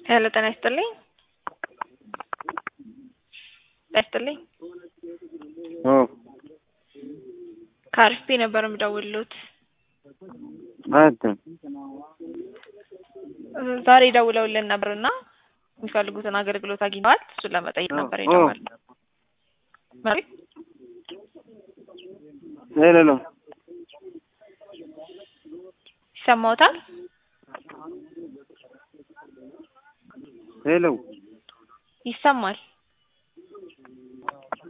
ሄሎ ጤና ይስጥልኝ። ይስጥልኝ። ከአርፒ ነበር የምደውልልዎት። ዛሬ ደውለውልን ነበርና የሚፈልጉትን አገልግሎት አግኝተዋል። እሱን ለመጠየቅ ነበር የደወልነው። ሄሎ ይሰማዎታል? ሄሎ ይሰማል።